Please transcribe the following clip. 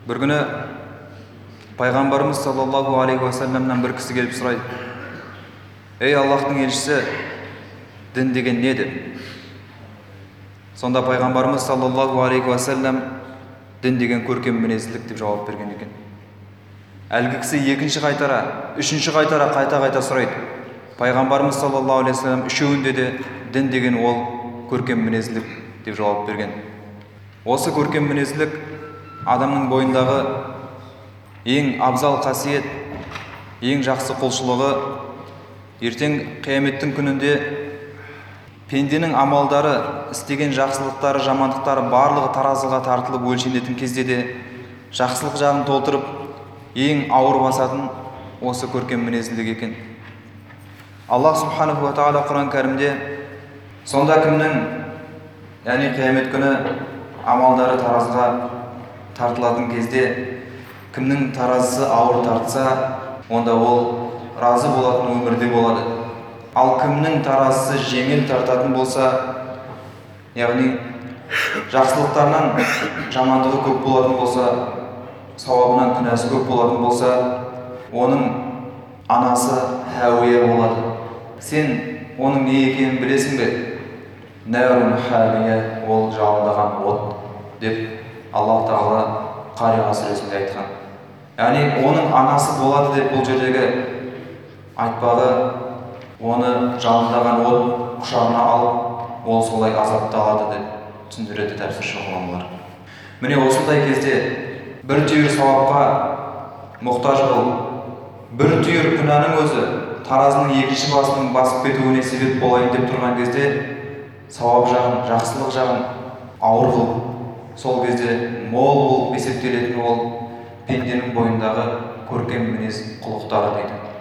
Bir күні пайғамбарымыз саллаллаху алейхи уассаламнан бір кісі келіп сұрайды: ей Аллахтың елшісі, дін деген не деп? Сонда пайғамбарымыз саллаллаху алейхи уассалам дін деген көркем мінезділік деп жауап берген екен. Әлгі кісі екінші қайтара, үшінші қайтара қайта сұрайды. Пайғамбарымыз саллаллаху алейхи уассалам үшеуінде де дін деген ол көркем мінезділік деп жауап берген. Осы көркем мінезділік адамның бойындағы ең абзал қасиет, ең жақсы құлшылығы. Ертең қияметтің күнінде пенденің амалдары, істеген жақсылықтары, жамандықтары барлығы таразыға тартылып өлшенетін кезде де жақсылық жағын толтырып, ең ауыр басатын осы көркем мінезділік екен. Аллах субханаху ва тағала Құран кәрімде сонда кімнің, яғни қиямет күні амалдары таразыға тартылатын кезде кімнің таразысы ауыр тартса, онда ол разы болатын өмірде болады. Ал кімнің таразысы жеңіл тартатын болса, яғни жақсылықтарынан жамандығы көп болатын болса, сауабынан күнәсі көп болатын болса, оның анасы Хауия болады. Сен оның не екенін білесің бе? Нәрун хамия, ол жалындаған от деп Аллах Тағала Қария сүресінде айтқан. Яғни оның анасы болады деп бұл жердегі айтпағы, оны жалындаған от құшағына алып, ол солай азапталады деп түсіндіреді тәпсірші ғұламалар. Міне осындай кезде бір түйір сауапқа мұқтаж бол, бір түйір күнәнің өзі таразының екінші басының басып кетуіне себеп болайын деп тұрған кезде сауап жағын, жақсылық жағын ауыр қыл. Сол кезде мол болып есептелетін ол пенденің бойындағы көркем мінез құлықтары дейді.